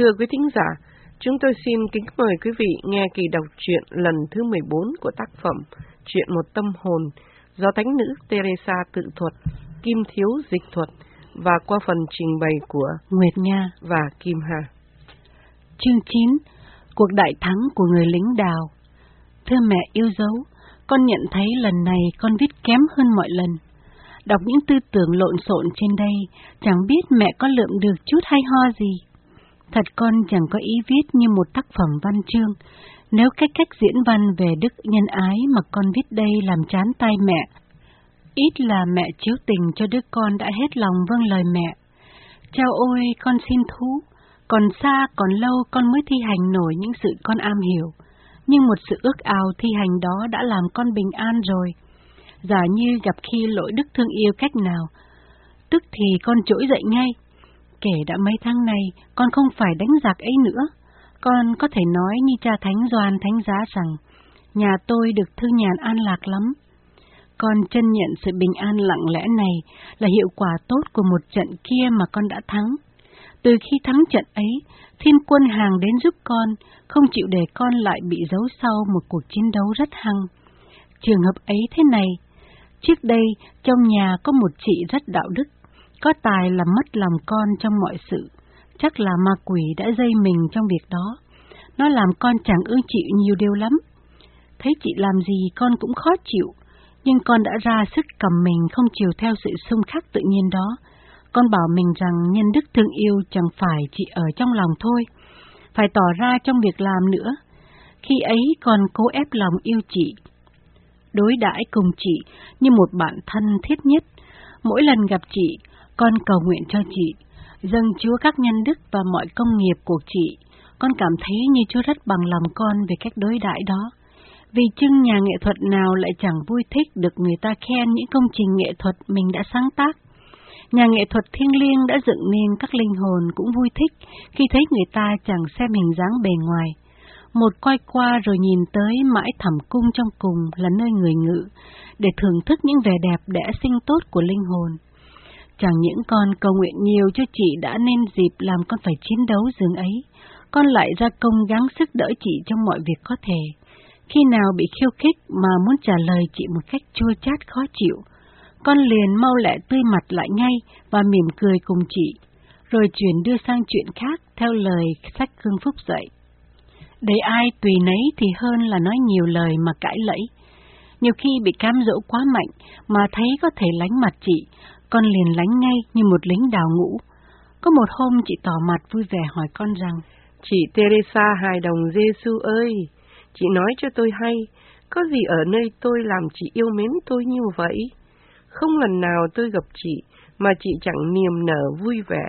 Thưa quý thính giả, chúng tôi xin kính mời quý vị nghe kỳ đọc truyện lần thứ 14 của tác phẩm Chuyện một tâm hồn do Thánh nữ Teresa tự thuật, Kim Thiếu dịch thuật và qua phần trình bày của Nguyệt Nga và Kim Hà. Chương 9. Cuộc đại thắng của người lính đào. Thưa mẹ yêu dấu, con nhận thấy lần này con viết kém hơn mọi lần. Đọc những tư tưởng lộn xộn trên đây, chẳng biết mẹ có lượm được chút hay ho gì. Thật con chẳng có ý viết như một tác phẩm văn chương. Nếu cách diễn văn về đức nhân ái mà con viết đây làm chán tai mẹ, ít là mẹ chiếu tình cho đứa con đã hết lòng vâng lời mẹ. Chao ôi, con xin thú, còn xa còn lâu con mới thi hành nổi những sự con am hiểu, nhưng một sự ước ao thi hành đó đã làm con bình an rồi. Giả như gặp khi lỗi đức thương yêu cách nào, tức thì con trỗi dậy ngay. Kể đã mấy tháng nay, con không phải đánh giặc ấy nữa. Con có thể nói như cha Thánh Doan Thánh Giá rằng, nhà tôi được thư nhàn an lạc lắm. Con trân nhận sự bình an lặng lẽ này là hiệu quả tốt của một trận kia mà con đã thắng. Từ khi thắng trận ấy, Thiên Quân hàng đến giúp con, không chịu để con lại bị giấu sau một cuộc chiến đấu rất hăng. Trường hợp ấy thế này, trước đây trong nhà có một chị rất đạo đức, có tài làm mất lòng con trong mọi sự. Chắc là ma quỷ đã dây mình trong việc đó. Nó làm con chẳng ưa chịu nhiều điều lắm. Thấy chị làm gì con cũng khó chịu, nhưng con đã ra sức cầm mình không chiều theo sự xung khắc tự nhiên đó. Con bảo mình rằng nhân đức thương yêu chẳng phải chỉ ở trong lòng thôi, phải tỏ ra trong việc làm nữa. Khi ấy con cố ép lòng yêu chị, đối đãi cùng chị như một bạn thân thiết nhất. Mỗi lần gặp chị, con cầu nguyện cho chị, dâng Chúa các nhân đức và mọi công nghiệp của chị. Con cảm thấy như Chúa rất bằng lòng con về cách đối đãi đó. Vì chưng nhà nghệ thuật nào lại chẳng vui thích được người ta khen những công trình nghệ thuật mình đã sáng tác. Nhà nghệ thuật thiêng liêng đã dựng nên các linh hồn cũng vui thích khi thấy người ta chẳng xem hình dáng bề ngoài. Một quay qua rồi nhìn tới mãi thẳm cung trong cùng là nơi người ngự, để thưởng thức những vẻ đẹp đẽ sinh tốt của linh hồn. Chẳng những con cầu nguyện nhiều cho chị đã nên dịp làm con phải chiến đấu dường ấy, con lại ra công gắng sức đỡ chị trong mọi việc có thể. Khi nào bị khiêu khích mà muốn trả lời chị một cách chua chát khó chịu, con liền mau lẹ tươi mặt lại ngay và mỉm cười cùng chị, rồi chuyển đưa sang chuyện khác theo lời sách Cương Phúc dạy. Để ai tùy nấy thì hơn là nói nhiều lời mà cãi lẫy. Nhiều khi bị cám dỗ quá mạnh mà thấy có thể lánh mặt chị, con liền lánh ngay như một lính đào ngũ. Có một hôm chị tỏ mặt vui vẻ hỏi con rằng, Chị Teresa hài đồng Giêsu ơi, chị nói cho tôi hay, có gì ở nơi tôi làm chị yêu mến tôi như vậy? Không lần nào tôi gặp chị mà chị chẳng niềm nở vui vẻ.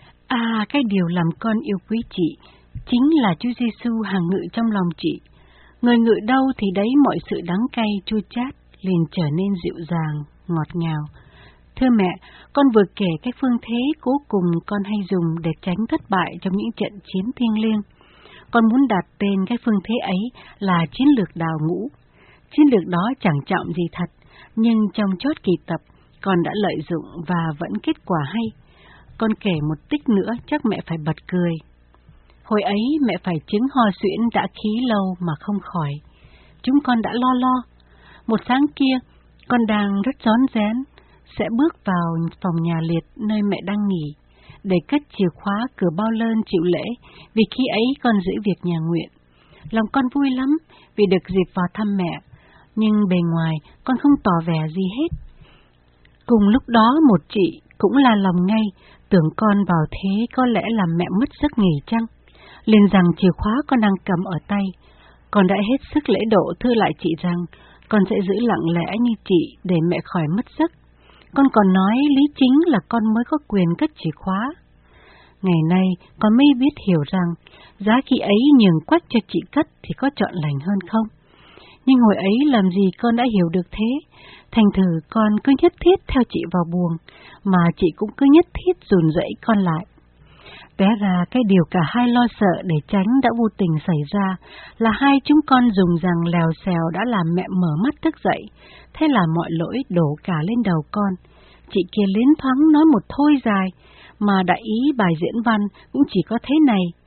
Cái điều làm con yêu quý chị chính là Chúa Giêsu hàng ngự trong lòng chị. Người ngự đâu thì đấy mọi sự đắng cay chua chát liền trở nên dịu dàng, ngọt ngào. Thưa mẹ, con vừa kể cách phương thế cố cùng con hay dùng để tránh thất bại trong những trận chiến thiêng liêng. Con muốn đặt tên cái phương thế ấy là chiến lược đào ngũ. Chiến lược đó chẳng trọng gì thật, nhưng trong chốt kỳ tập, con đã lợi dụng và vẫn kết quả hay. Con kể một tích nữa chắc mẹ phải bật cười. Hồi ấy mẹ phải chứng ho suyễn đã khí lâu mà không khỏi. Chúng con đã lo. Một sáng kia, con đang rất rón rén, sẽ bước vào phòng nhà liệt nơi mẹ đang nghỉ, để cất chìa khóa cửa bao lơn chịu lễ, vì khi ấy con giữ việc nhà nguyện. Lòng con vui lắm vì được dịp vào thăm mẹ, nhưng bề ngoài con không tỏ vẻ gì hết. Cùng lúc đó một chị cũng là lòng ngay, tưởng con vào thế có lẽ làm mẹ mất giấc nghỉ chăng, liền rằng chìa khóa con đang cầm ở tay. Con đã hết sức lễ độ thưa lại chị rằng con sẽ giữ lặng lẽ như chị để mẹ khỏi mất giấc. Con còn nói lý chính là con mới có quyền cất chìa khóa. Ngày nay con mới biết hiểu rằng giá khi ấy nhường quách cho chị cất thì có chọn lành hơn không. Nhưng hồi ấy làm gì con đã hiểu được thế, thành thử con cứ nhất thiết theo chị vào buồng, mà chị cũng cứ nhất thiết dùn dẫy con lại. Té ra cái điều cả hai lo sợ để tránh đã vô tình xảy ra là hai chúng con dùng rằng lèo xèo đã làm mẹ mở mắt thức dậy, thế là mọi lỗi đổ cả lên đầu con. Chị kia liến thoáng nói một thôi dài, mà đại ý bài diễn văn cũng chỉ có thế này: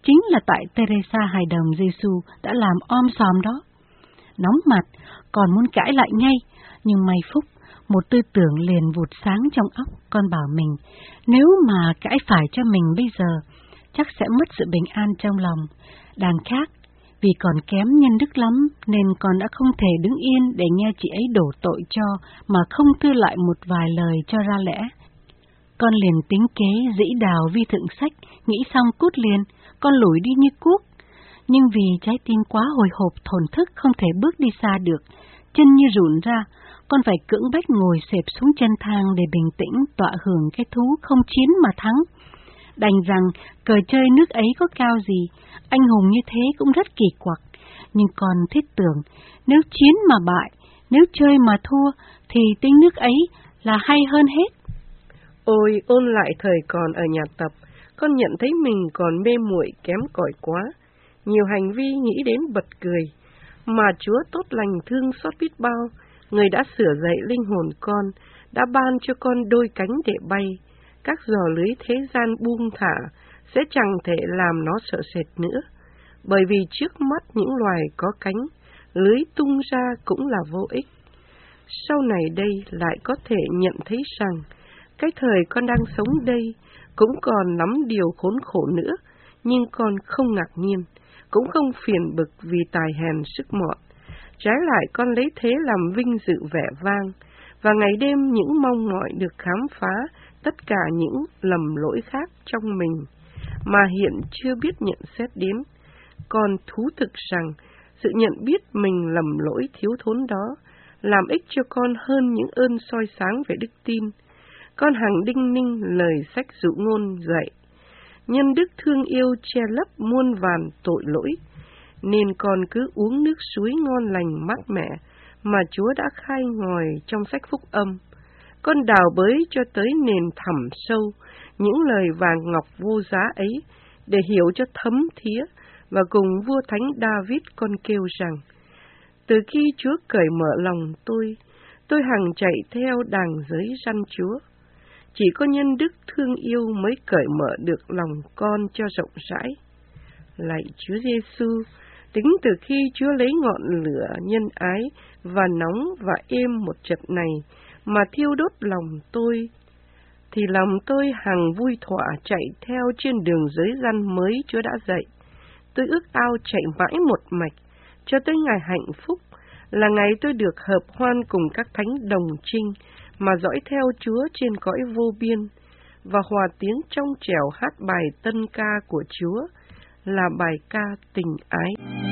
chính là tại Teresa hài đồng Giêsu đã làm om sòm đó. Nóng mặt, còn muốn cãi lại ngay, nhưng may phúc, một tư tưởng liền vụt sáng trong óc con bảo mình, nếu mà cãi phải cho mình bây giờ, chắc sẽ mất sự bình an trong lòng. Đàn khác, vì còn kém nhân đức lắm nên con đã không thể đứng yên để nghe chị ấy đổ tội cho mà không thư lại một vài lời cho ra lẽ. Con liền tính kế dĩ đào vi thượng sách, nghĩ xong cút liền, con lủi đi như cuốc. Nhưng vì trái tim quá hồi hộp thổn thức không thể bước đi xa được, chân như rụn ra, con phải cưỡng bách ngồi xẹp xuống chân thang để bình tĩnh tọa hưởng cái thú không chiến mà thắng. Đành rằng cờ chơi nước ấy có cao gì, anh hùng như thế cũng rất kỳ quặc, nhưng con thiết tưởng, nếu chiến mà bại, nếu chơi mà thua, thì tính nước ấy là hay hơn hết. Ôi, ôn lại thời còn ở nhà tập, con nhận thấy mình còn mê muội kém cỏi quá, nhiều hành vi nghĩ đến bật cười, mà Chúa tốt lành thương xót biết bao, Người đã sửa dậy linh hồn con, đã ban cho con đôi cánh để bay, các giò lưới thế gian buông thả sẽ chẳng thể làm nó sợ sệt nữa, bởi vì trước mắt những loài có cánh, lưới tung ra cũng là vô ích. Sau này đây lại có thể nhận thấy rằng, cái thời con đang sống đây cũng còn lắm điều khốn khổ nữa, nhưng con không ngạc nhiên, cũng không phiền bực vì tài hèn sức mọn. Trái lại con lấy thế làm vinh dự vẻ vang, và ngày đêm những mong mỏi được khám phá tất cả những lầm lỗi khác trong mình, mà hiện chưa biết nhận xét đến. Còn thú thực rằng, sự nhận biết mình lầm lỗi thiếu thốn đó, làm ích cho con hơn những ơn soi sáng về đức tin. Con hằng đinh ninh lời sách dụ ngôn dạy, nhân đức thương yêu che lấp muôn vàn tội lỗi, nên con cứ uống nước suối ngon lành mát mẻ mà Chúa đã khai ngòi trong sách phúc âm. Con đào bới cho tới nền thẳm sâu những lời vàng ngọc vô giá ấy, để hiểu cho thấm thía, và cùng vua thánh David con kêu rằng, từ khi Chúa cởi mở lòng tôi hằng chạy theo đàng giới răn Chúa. Chỉ có nhân đức thương yêu mới cởi mở được lòng con cho rộng rãi. Lạy Chúa Giêsu, tính từ khi Chúa lấy ngọn lửa nhân ái và nóng và êm một chập này mà thiêu đốt lòng tôi, thì lòng tôi hằng vui thỏa chạy theo trên đường giới răn mới Chúa đã dạy. Tôi ước ao chạy mãi một mạch, cho tới ngày hạnh phúc, là ngày tôi được hợp hoan cùng các thánh đồng trinh, mà dõi theo Chúa trên cõi vô biên, và hòa tiếng trong trẻo hát bài tân ca của Chúa, là bài ca tình ái.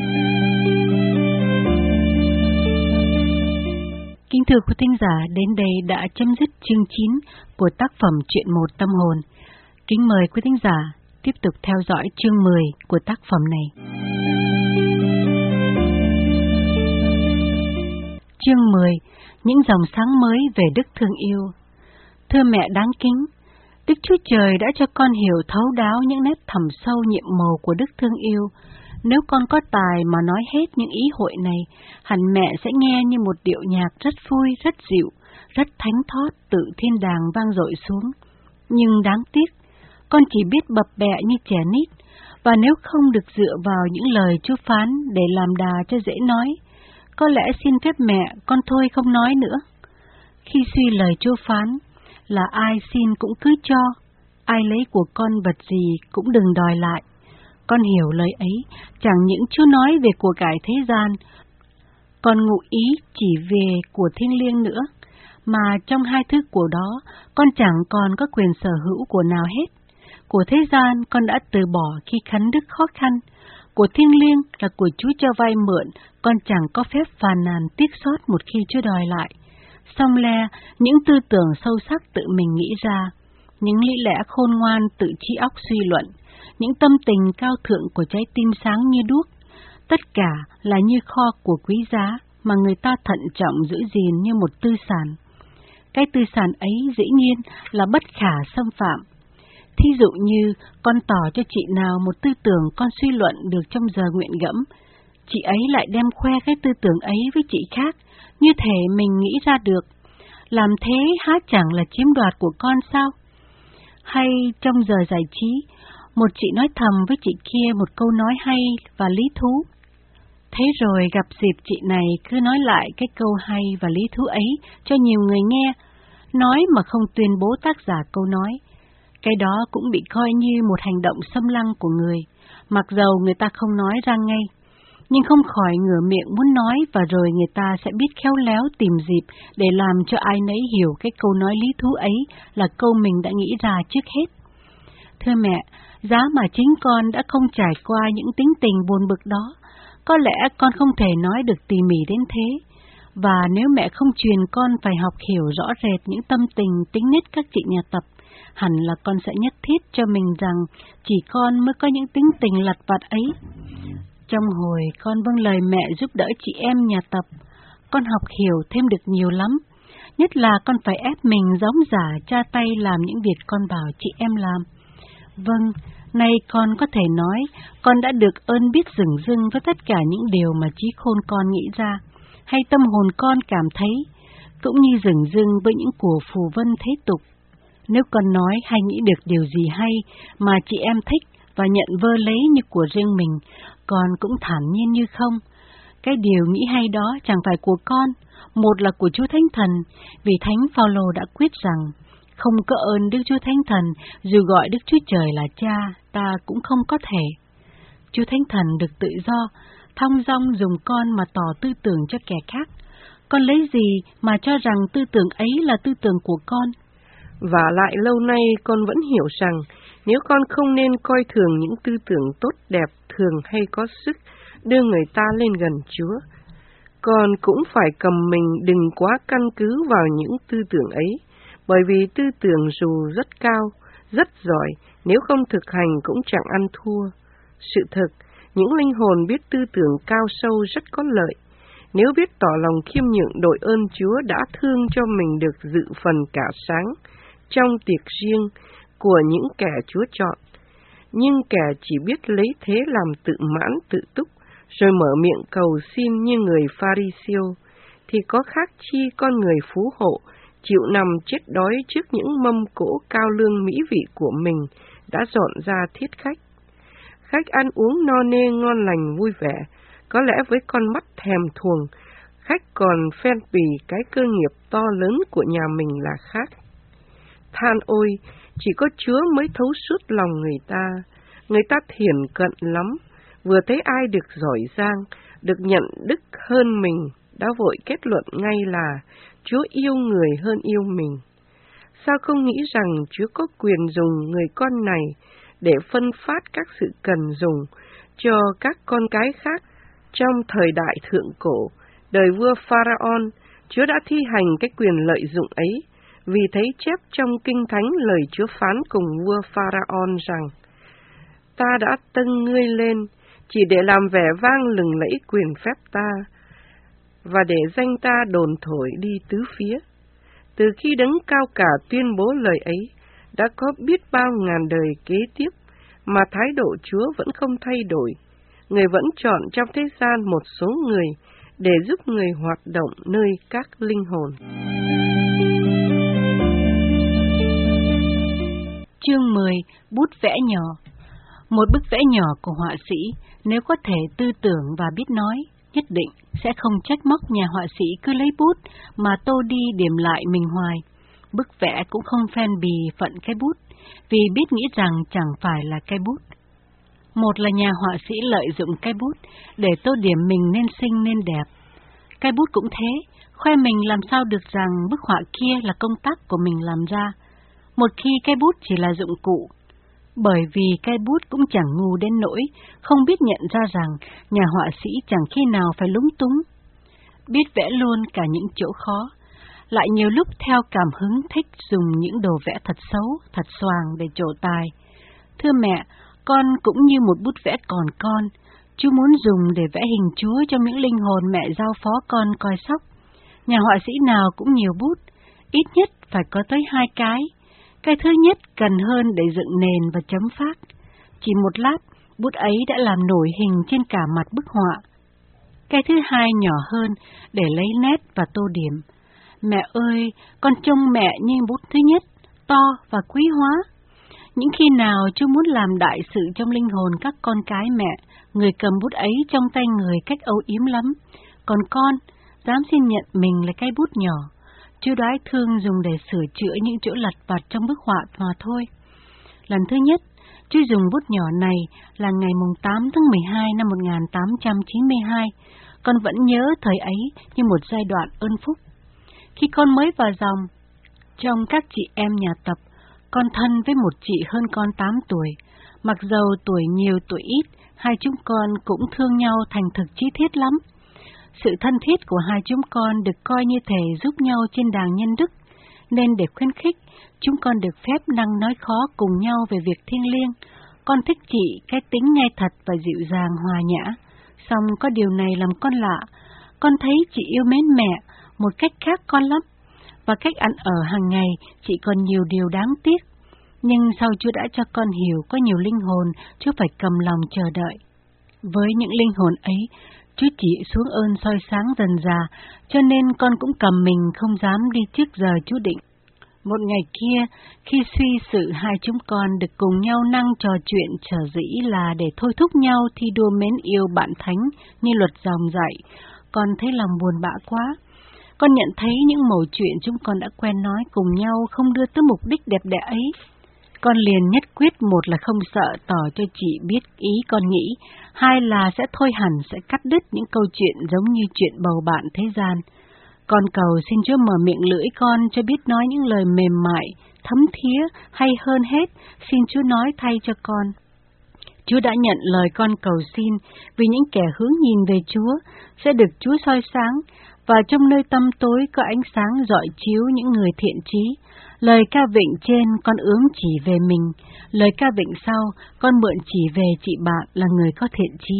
Kính thưa quý thính giả, đến đây đã chấm dứt chương 9 của tác phẩm Chuyện một tâm hồn. Kính mời quý thính giả tiếp tục theo dõi chương 10 của tác phẩm này. Chương 10. Những dòng sáng mới về đức thương yêu. Thưa mẹ đáng kính, Đức Chúa Trời đã cho con hiểu thấu đáo những nét thẳm sâu nhiệm màu của đức thương yêu. Nếu con có tài mà nói hết những ý hội này, hẳn mẹ sẽ nghe như một điệu nhạc rất vui, rất dịu, rất thánh thót từ thiên đàng vang dội xuống. Nhưng đáng tiếc, con chỉ biết bập bẹ như trẻ nít, và nếu không được dựa vào những lời Chúa phán để làm đà cho dễ nói, có lẽ xin phép mẹ, con thôi không nói nữa. Khi suy lời Chúa phán là ai xin cũng cứ cho, ai lấy của con vật gì cũng đừng đòi lại. Con hiểu lời ấy, chẳng những Chúa nói về của cải thế gian, còn ngụ ý chỉ về của thiêng liêng nữa, mà trong hai thứ của đó, con chẳng còn có quyền sở hữu của nào hết. Của thế gian con đã từ bỏ khi khấn đức khó khăn, của thiêng liêng là của Chúa cho vay mượn, con chẳng có phép phàn nàn tiếc xót một khi Chúa đòi lại. Song le, những tư tưởng sâu sắc tự mình nghĩ ra, những lý lẽ khôn ngoan tự trí óc suy luận, những tâm tình cao thượng của trái tim sáng như đuốc, tất cả là như kho của quý giá mà người ta thận trọng giữ gìn như một tư sản. Cái tư sản ấy dĩ nhiên là bất khả xâm phạm. Thí dụ như con tỏ cho chị nào một tư tưởng con suy luận được trong giờ nguyện gẫm, chị ấy lại đem khoe cái tư tưởng ấy với chị khác, như thể mình nghĩ ra được. Làm thế há chẳng là chiếm đoạt của con sao? Hay trong giờ giải trí, Một chị nói thầm với chị kia một câu nói hay và lý thú. Thế rồi gặp dịp chị này cứ nói lại cái câu hay và lý thú ấy cho nhiều người nghe, nói mà không tuyên bố tác giả câu nói. Cái đó cũng bị coi như một hành động xâm lăng của người, mặc dầu người ta không nói ra ngay, nhưng không khỏi ngửa miệng muốn nói, và rồi người ta sẽ biết khéo léo tìm dịp để làm cho ai nấy hiểu cái câu nói lý thú ấy là câu mình đã nghĩ ra trước hết. Thưa mẹ, giá mà chính con đã không trải qua những tính tình buồn bực đó, có lẽ con không thể nói được tỉ mỉ đến thế. Và nếu mẹ không truyền con phải học hiểu rõ rệt những tâm tình, tính nết các chị nhà tập, hẳn là con sẽ nhất thiết cho mình rằng chỉ con mới có những tính tình lặt vặt ấy. Trong hồi con vâng lời mẹ giúp đỡ chị em nhà tập, con học hiểu thêm được nhiều lắm. Nhất là con phải ép mình giống giả cha tay làm những việc con bảo chị em làm. Vâng, nay con có thể nói con đã được ơn biết dửng dưng với tất cả những điều mà trí khôn con nghĩ ra, hay tâm hồn con cảm thấy, cũng như dửng dưng với những của phù vân thế tục. Nếu con nói hay nghĩ được điều gì hay mà chị em thích và nhận vơ lấy như của riêng mình, con cũng thản nhiên như không. Cái điều nghĩ hay đó chẳng phải của con, một là của Chúa Thánh Thần, vì Thánh Phaolô đã quyết rằng không có ơn Đức Chúa Thánh Thần, dù gọi Đức Chúa Trời là Cha, ta cũng không có thể. Chúa Thánh Thần được tự do, thong dong dùng con mà tỏ tư tưởng cho kẻ khác. Con lấy gì mà cho rằng tư tưởng ấy là tư tưởng của con? Và lại lâu nay con vẫn hiểu rằng nếu con không nên coi thường những tư tưởng tốt đẹp thường hay có sức đưa người ta lên gần Chúa, con cũng phải cầm mình đừng quá căn cứ vào những tư tưởng ấy, bởi vì tư tưởng dù rất cao, rất giỏi, nếu không thực hành cũng chẳng ăn thua. Sự thực, những linh hồn biết tư tưởng cao sâu rất có lợi. Nếu biết tỏ lòng khiêm nhượng đội ơn Chúa đã thương cho mình được dự phần cả sáng trong tiệc riêng của những kẻ Chúa chọn. Nhưng kẻ chỉ biết lấy thế làm tự mãn tự túc, rồi mở miệng cầu xin như người Pha-ri-siêu, thì có khác chi con người phú hộ, chịu nằm chết đói trước những mâm cỗ cao lương mỹ vị của mình đã dọn ra thiết khách. Khách ăn uống no nê ngon lành vui vẻ, có lẽ với con mắt thèm thuồng, khách còn phen pì cái cơ nghiệp to lớn của nhà mình là khác. Than ôi, chỉ có Chúa mới thấu suốt lòng người ta thiển cận lắm, vừa thấy ai được giỏi giang, được nhận đức hơn mình, đã vội kết luận ngay là Chúa yêu người hơn yêu mình. Sao không nghĩ rằng Chúa có quyền dùng người con này để phân phát các sự cần dùng cho các con cái khác? Trong thời đại thượng cổ, đời vua Pharaon, Chúa đã thi hành cái quyền lợi dụng ấy, vì thấy chép trong Kinh Thánh lời Chúa phán cùng vua Pharaon rằng: Ta đã tâng ngươi lên, chỉ để làm vẻ vang lừng lẫy quyền phép ta, và để danh ta đồn thổi đi tứ phía. Từ khi Đấng Cao Cả tuyên bố lời ấy, đã có biết bao ngàn đời kế tiếp, mà thái độ Chúa vẫn không thay đổi. Người vẫn chọn trong thế gian một số người để giúp người hoạt động nơi các linh hồn. Chương 10. Bút vẽ nhỏ. Một bức vẽ nhỏ của họa sĩ, nếu có thể tư tưởng và biết nói, nhất định sẽ không trách móc nhà họa sĩ cứ lấy bút mà tô đi điểm lại mình hoài. Bức vẽ cũng không phen bì phận cái bút, vì biết nghĩ rằng chẳng phải là cái bút. Một là nhà họa sĩ lợi dụng cái bút để tô điểm mình nên xinh nên đẹp. Cái bút cũng thế, khoe mình làm sao được rằng bức họa kia là công tác của mình làm ra, một khi cái bút chỉ là dụng cụ. Bởi vì cái bút cũng chẳng ngu đến nỗi không biết nhận ra rằng nhà họa sĩ chẳng khi nào phải lúng túng. Biết vẽ luôn cả những chỗ khó, lại nhiều lúc theo cảm hứng thích dùng những đồ vẽ thật xấu, thật xoàng để trổ tài. Thưa mẹ, con cũng như một bút vẽ còn con, Chúa muốn dùng để vẽ hình Chúa trong những linh hồn mẹ giao phó con coi sóc. Nhà họa sĩ nào cũng nhiều bút, ít nhất phải có tới 2 cái. Cái thứ nhất cần hơn để dựng nền và chấm phác. Chỉ một lát, bút ấy đã làm nổi hình trên cả mặt bức họa. Cái thứ hai nhỏ hơn để lấy nét và tô điểm. Mẹ ơi, con trông mẹ như bút thứ nhất, to và quý hóa. Những khi nào Chúa muốn làm đại sự trong linh hồn các con cái mẹ, người cầm bút ấy trong tay người cách âu yếm lắm. Còn con, dám xin nhận mình là cái bút nhỏ, Chúa đoái thương dùng để sửa chữa những chỗ lặt vặt trong bức họa mà thôi. Lần thứ nhất, Chúa dùng bút nhỏ này là ngày 8 tháng 12 năm 1892. Con vẫn nhớ thời ấy như một giai đoạn ơn phúc. Khi con mới vào dòng, trong các chị em nhà tập, con thân với một chị hơn con 8 tuổi. Mặc dầu tuổi nhiều tuổi ít, hai chúng con cũng thương nhau thành thực chí thiết lắm. Sự thân thiết của hai chúng con được coi như thể giúp nhau trên đàng nhân đức, nên để khuyến khích, chúng con được phép năng nói khó cùng nhau về việc thiêng liêng. Con thích chị cái tính ngay thật và dịu dàng hòa nhã. Song có điều này làm con lạ, con thấy chị yêu mến mẹ một cách khác con lắm, và cách ăn ở hàng ngày chị còn nhiều điều đáng tiếc. Nhưng sau Chúa đã cho con hiểu có nhiều linh hồn Chúa phải cầm lòng chờ đợi. Với những linh hồn ấy, Chúa chỉ xuống ơn soi sáng dần dà, cho nên con cũng cầm mình không dám đi trước giờ Chúa định. Một ngày kia, khi suy sự hai chúng con được cùng nhau năng trò chuyện sở dĩ là để thôi thúc nhau thi đua mến yêu bạn thánh như luật dòng dạy, con thấy lòng buồn bã quá. Con nhận thấy những mẩu chuyện chúng con đã quen nói cùng nhau không đưa tới mục đích đẹp đẽ ấy. Con liền nhất quyết, một là không sợ tỏ cho chị biết ý con nghĩ, hai là sẽ thôi hẳn sẽ cắt đứt những câu chuyện giống như chuyện bầu bạn thế gian. Con cầu xin Chúa mở miệng lưỡi con cho biết nói những lời mềm mại, thấm thía, hay hơn hết, xin Chúa nói thay cho con. Chúa đã nhận lời con cầu xin, vì những kẻ hướng nhìn về Chúa sẽ được Chúa soi sáng, và trong nơi tăm tối có ánh sáng rọi chiếu những người thiện chí. Lời ca vịnh trên con ướm chỉ về mình, lời ca vịnh sau con mượn chỉ về chị bạn là người có thiện chí.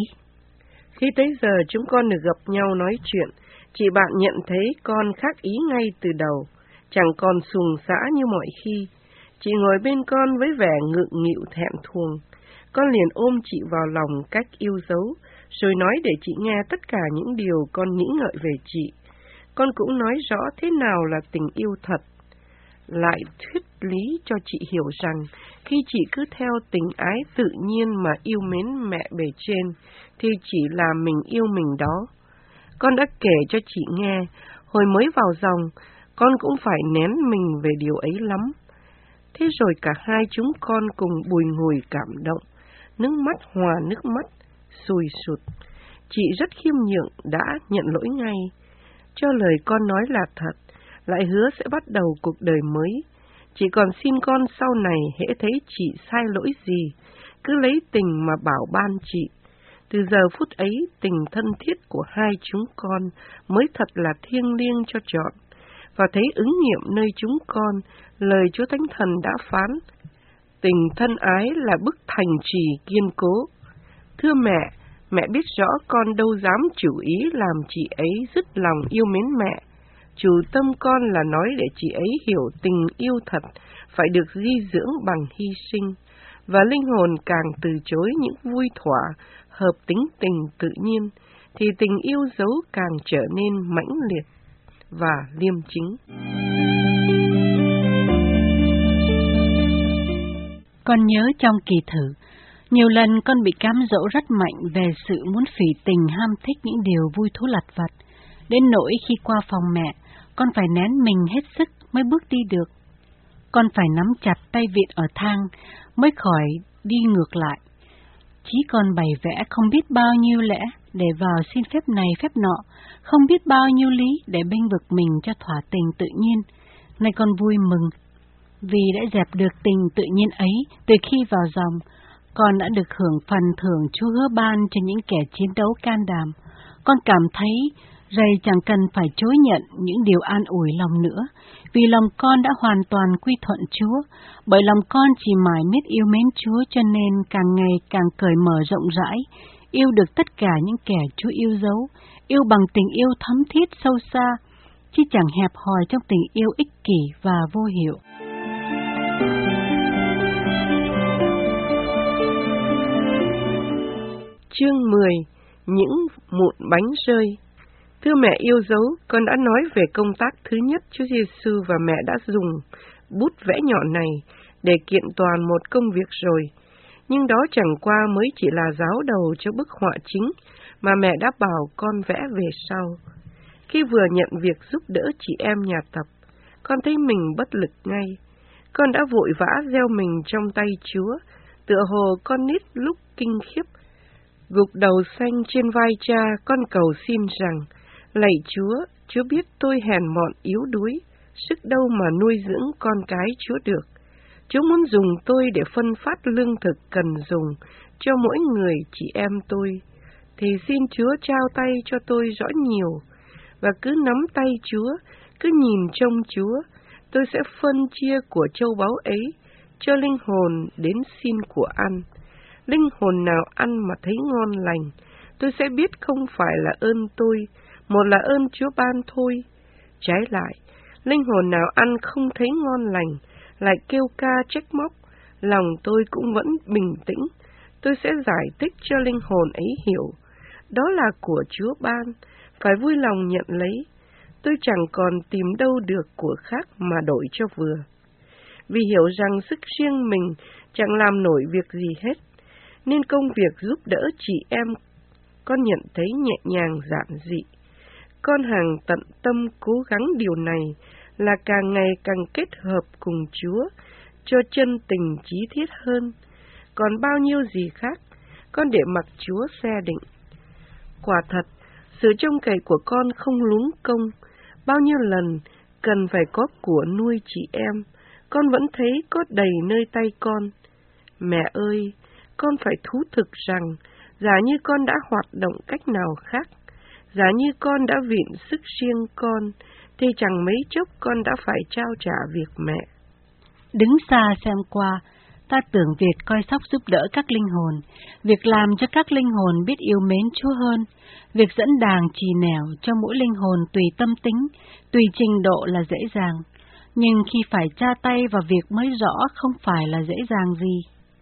Khi tới giờ chúng con được gặp nhau nói chuyện, chị bạn nhận thấy con khác ý ngay từ đầu, chẳng còn xuồng xã như mọi khi. Chị ngồi bên con với vẻ ngượng nghịu thẹn thùng. Con liền ôm chị vào lòng cách yêu dấu, rồi nói để chị nghe tất cả những điều con nghĩ ngợi về chị. Con cũng nói rõ thế nào là tình yêu thật. Lại thuyết lý cho chị hiểu rằng, khi chị cứ theo tình ái tự nhiên mà yêu mến mẹ bề trên, thì chỉ là mình yêu mình đó. Con đã kể cho chị nghe, hồi mới vào dòng, con cũng phải nén mình về điều ấy lắm. Thế rồi cả hai chúng con cùng bùi ngùi cảm động, nước mắt hòa nước mắt, sùi sụt. Chị rất khiêm nhượng đã nhận lỗi ngay, cho lời con nói là thật, lại hứa sẽ bắt đầu cuộc đời mới. Chị còn xin con sau này hễ thấy chị sai lỗi gì, cứ lấy tình mà bảo ban chị. Từ giờ phút ấy, tình thân thiết của hai chúng con mới thật là thiêng liêng cho trọn, và thấy ứng nghiệm nơi chúng con, lời Chúa Thánh Thần đã phán, tình thân ái là bức thành trì kiên cố. Thưa mẹ biết rõ con đâu dám chủ ý làm chị ấy dứt lòng yêu mến mẹ. Chủ tâm con là nói để chị ấy hiểu tình yêu thật phải được di dưỡng bằng hy sinh, và linh hồn càng từ chối những vui thỏa, hợp tính tình tự nhiên, thì tình yêu dấu càng trở nên mãnh liệt và liêm chính. Con nhớ trong kỳ thử, nhiều lần con bị cám dỗ rất mạnh về sự muốn phỉ tình ham thích những điều vui thú lặt vặt, đến nỗi khi qua phòng mẹ, con phải nén mình hết sức mới bước đi được. Con phải nắm chặt tay vịn ở thang mới khỏi đi ngược lại. Chí con bày vẽ không biết bao nhiêu lẽ để vào xin phép này phép nọ, không biết bao nhiêu lý để bênh vực mình cho thỏa tình tự nhiên. Nay con vui mừng, vì đã dẹp được tình tự nhiên ấy từ khi vào dòng. Con đã được hưởng phần thưởng Chúa hứa ban cho những kẻ chiến đấu can đảm. Con cảm thấy rầy chẳng cần phải chối nhận những điều an ủi lòng nữa, vì lòng con đã hoàn toàn quy thuận Chúa, bởi lòng con chỉ mãi miết yêu mến Chúa, cho nên càng ngày càng cởi mở rộng rãi, yêu được tất cả những kẻ Chúa yêu dấu, yêu bằng tình yêu thấm thiết sâu xa, chứ chẳng hẹp hòi trong tình yêu ích kỷ và vô hiệu. Chương 10. Những mụn bánh rơi. Thưa mẹ yêu dấu, con đã nói về công tác thứ nhất Chúa Giêsu và mẹ đã dùng bút vẽ nhọn này để kiện toàn một công việc rồi, nhưng đó chẳng qua mới chỉ là giáo đầu cho bức họa chính mà mẹ đã bảo con vẽ về sau. Khi vừa nhận việc giúp đỡ chị em nhà tập, con thấy mình bất lực ngay. Con đã vội vã gieo mình trong tay Chúa, tựa hồ con nít lúc kinh khiếp. Gục đầu xanh trên vai cha, con cầu xin rằng, lạy Chúa, Chúa biết tôi hèn mọn yếu đuối, sức đâu mà nuôi dưỡng con cái Chúa được. Chúa muốn dùng tôi để phân phát lương thực cần dùng cho mỗi người chị em tôi, thì xin Chúa trao tay cho tôi rõ nhiều, và cứ nắm tay Chúa, cứ nhìn trông Chúa, tôi sẽ phân chia của châu báu ấy cho linh hồn đến xin của ăn. Linh hồn nào ăn mà thấy ngon lành, tôi sẽ biết không phải là ơn tôi, một là ơn Chúa ban thôi. Trái lại, linh hồn nào ăn không thấy ngon lành, lại kêu ca trách móc, lòng tôi cũng vẫn bình tĩnh. Tôi sẽ giải thích cho linh hồn ấy hiểu, đó là của Chúa ban, phải vui lòng nhận lấy. Tôi chẳng còn tìm đâu được của khác mà đổi cho vừa. Vì hiểu rằng sức riêng mình chẳng làm nổi việc gì hết, nên công việc giúp đỡ chị em con nhận thấy nhẹ nhàng giản dị. Con hàng tận tâm cố gắng điều này là càng ngày càng kết hợp cùng Chúa, cho chân tình chí thiết hơn. Còn bao nhiêu gì khác, con để mặc Chúa xe định. Quả thật, sự trông cậy của con không luống công. Bao nhiêu lần cần phải có của nuôi chị em, con vẫn thấy có đầy nơi tay con. Mẹ ơi, con phải thú thực rằng, giả như con đã hoạt động cách nào khác, giả như con đã viện sức riêng con, thì chẳng mấy chốc con đã phải trao trả việc mẹ. Đứng xa xem qua, ta tưởng việc coi sóc giúp đỡ các linh hồn, việc làm cho các linh hồn biết yêu mến Chúa hơn, việc dẫn đàng trì nẻo cho mỗi linh hồn tùy tâm tính, tùy trình độ là dễ dàng. Nhưng khi phải tra tay vào việc mới rõ không phải là dễ dàng gì.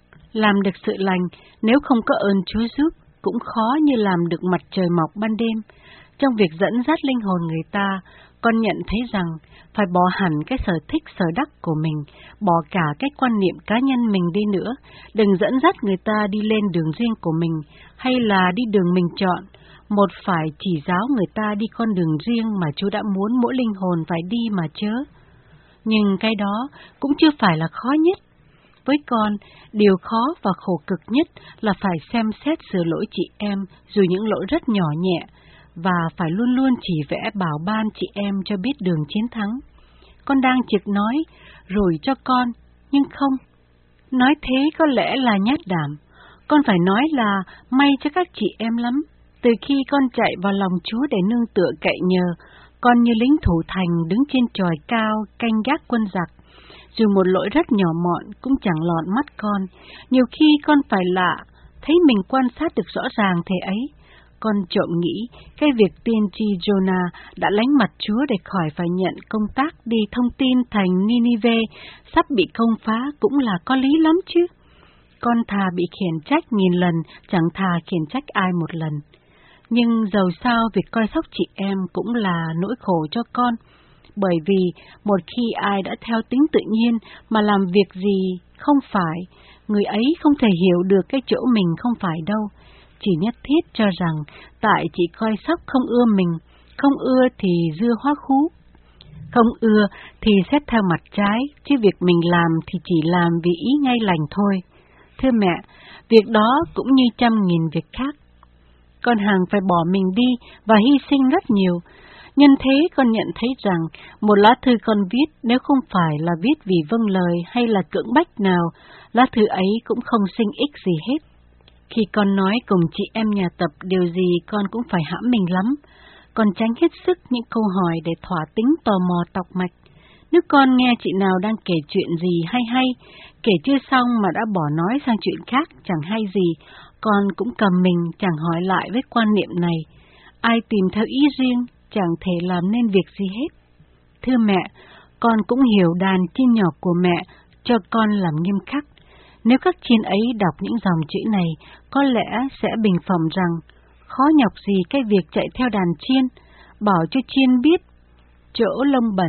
Làm được sự lành nếu không có ơn Chúa giúp cũng khó như làm được mặt trời mọc ban đêm. Trong việc dẫn dắt linh hồn người ta, con nhận thấy rằng phải bỏ hẳn cái sở thích sở đắc của mình, bỏ cả cái quan niệm cá nhân mình đi nữa, đừng dẫn dắt người ta đi lên đường riêng của mình, hay là đi đường mình chọn. Một phải chỉ giáo người ta đi con đường riêng mà Chúa đã muốn mỗi linh hồn phải đi mà chớ. Nhưng cái đó cũng chưa phải là khó nhất. Với con, điều khó và khổ cực nhất là phải xem xét sửa lỗi chị em, dù những lỗi rất nhỏ nhẹ, và phải luôn luôn chỉ vẽ bảo ban chị em cho biết đường chiến thắng. Con đang trực nói, rồi cho con, nhưng không. Nói thế có lẽ là nhát đảm. Con phải nói là may cho các chị em lắm. Từ khi con chạy vào lòng Chúa để nương tựa cậy nhờ, con như lính thủ thành đứng trên chòi cao canh gác quân giặc. Dù một lỗi rất nhỏ mọn cũng chẳng lọt mắt con. Nhiều khi con phải lạ, thấy mình quan sát được rõ ràng thế ấy. Con trộm nghĩ cái việc tiên tri Jonah đã lánh mặt Chúa để khỏi phải nhận công tác đi thông tin thành Ninive sắp bị công phá cũng là có lý lắm chứ. Con thà bị khiển trách 1000 lần, chẳng thà khiển trách ai một lần. Nhưng dầu sao việc coi sóc chị em cũng là nỗi khổ cho con, bởi vì một khi ai đã theo tính tự nhiên mà làm việc gì không phải, người ấy không thể hiểu được cái chỗ mình không phải đâu. Chỉ nhất thiết cho rằng tại chị coi sóc không ưa mình, không ưa thì dưa hóa khú, không ưa thì xét theo mặt trái, chứ việc mình làm thì chỉ làm vì ý ngay lành thôi. Thưa mẹ, việc đó cũng như 100.000 việc khác. Con hàng phải bỏ mình đi và hy sinh rất nhiều. Nhân thế con nhận thấy rằng một lá thư con viết nếu không phải là viết vì vâng lời hay là cưỡng bách nào, lá thư ấy cũng không sinh ích gì hết. Khi con nói cùng chị em nhà tập điều gì con cũng phải hãm mình lắm. Con tránh hết sức những câu hỏi để thỏa tính tò mò tọc mạch. Nếu con nghe chị nào đang kể chuyện gì hay, kể chưa xong mà đã bỏ nói sang chuyện khác chẳng hay gì, con cũng cầm mình chẳng hỏi lại với quan niệm này. Ai tìm theo ý riêng chẳng thể làm nên việc gì hết. Thưa mẹ, con cũng hiểu đàn chiên nhỏ của mẹ cho con làm nghiêm khắc. Nếu các chiên ấy đọc những dòng chữ này, có lẽ sẽ bình phẩm rằng, khó nhọc gì cái việc chạy theo đàn chiên, bảo cho chiên biết chỗ lông bẩn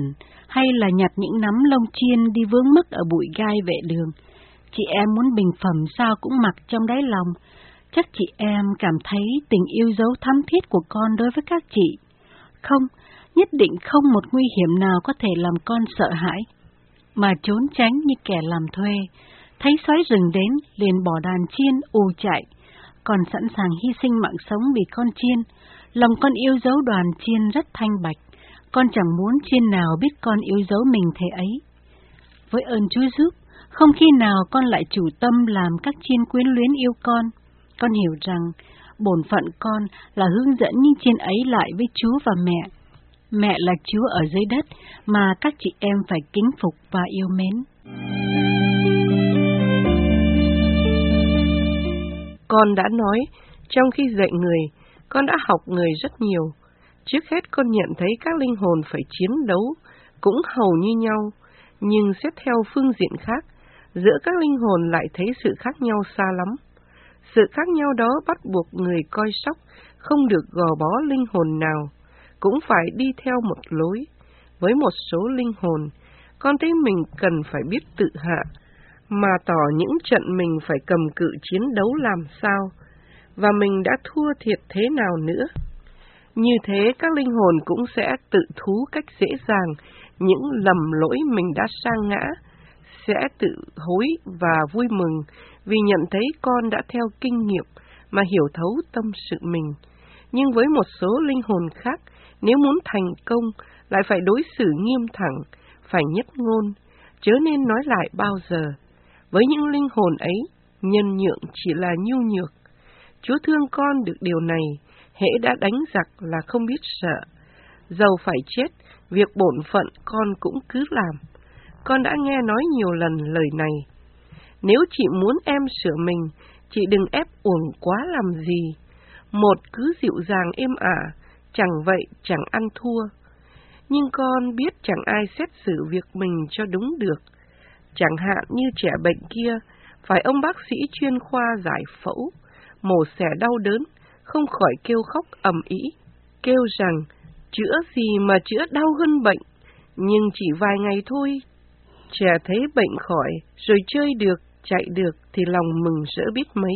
hay là nhặt những nắm lông chiên đi vướng mắc ở bụi gai vệ đường. Chị em muốn bình phẩm sao cũng mặc trong đáy lòng. Chắc chị em cảm thấy tình yêu dấu thắm thiết của con đối với các chị. Không, nhất định không một nguy hiểm nào có thể làm con sợ hãi, mà trốn tránh như kẻ làm thuê. Thấy sói rừng đến, liền bỏ đàn chiên ù chạy, còn sẵn sàng hy sinh mạng sống vì con chiên. Lòng con yêu dấu đoàn chiên rất thanh bạch, con chẳng muốn chiên nào biết con yêu dấu mình thế ấy. Với ơn Chúa giúp, không khi nào con lại chủ tâm làm các chiên quyến luyến yêu con. Con hiểu rằng bổn phận con là hướng dẫn những chiên ấy lại với Chúa và mẹ. Mẹ là Chúa ở dưới đất mà các chị em phải kính phục và yêu mến. Con đã nói, trong khi dạy người, con đã học người rất nhiều. Trước hết con nhận thấy các linh hồn phải chiến đấu, cũng hầu như nhau, nhưng xét theo phương diện khác, giữa các linh hồn lại thấy sự khác nhau xa lắm. Sự khác nhau đó bắt buộc người coi sóc không được gò bó linh hồn nào, cũng phải đi theo một lối. Với một số linh hồn, con thấy mình cần phải biết tự hạ, mà tỏ những trận mình phải cầm cự chiến đấu làm sao, và mình đã thua thiệt thế nào nữa. Như thế các linh hồn cũng sẽ tự thú cách dễ dàng những lầm lỗi mình đã sang ngã, sẽ tự hối và vui mừng vì nhận thấy con đã theo kinh nghiệm mà hiểu thấu tâm sự mình. Nhưng với một số linh hồn khác, nếu muốn thành công, lại phải đối xử nghiêm thẳng, phải nhất ngôn, chớ nên nói lại bao giờ. Với những linh hồn ấy, nhân nhượng chỉ là nhu nhược. Chúa thương con được điều này, hễ đã đánh giặc là không biết sợ. Dầu phải chết, việc bổn phận con cũng cứ làm. Con đã nghe nói nhiều lần lời này. Nếu chị muốn em sửa mình, chị đừng ép uổng quá làm gì. Một cứ dịu dàng êm ả, chẳng vậy chẳng ăn thua. Nhưng con biết chẳng ai xét xử việc mình cho đúng được. Chẳng hạn như trẻ bệnh kia, phải ông bác sĩ chuyên khoa giải phẫu, mổ xẻ đau đớn, không khỏi kêu khóc ầm ĩ, kêu rằng chữa gì mà chữa đau hơn bệnh, nhưng chỉ vài ngày thôi. Trẻ thấy bệnh khỏi, rồi chơi được, chạy được thì lòng mừng rỡ biết mấy.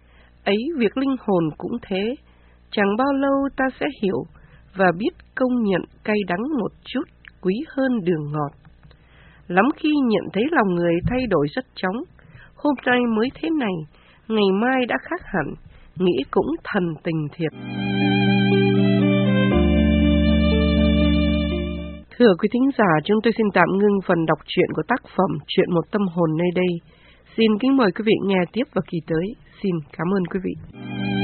Ấy việc linh hồn cũng thế, chẳng bao lâu ta sẽ hiểu và biết công nhận cay đắng một chút quý hơn đường ngọt. Lắm khi nhận thấy lòng người thay đổi rất chóng, hôm nay mới thế này, ngày mai đã khác hẳn, nghĩ cũng thần tình thiệt. Thưa quý thính giả, chúng tôi xin tạm ngưng phần đọc truyện của tác phẩm Chuyện Một Tâm Hồn nơi đây. Xin kính mời quý vị nghe tiếp vào kỳ tới. Xin cảm ơn quý vị.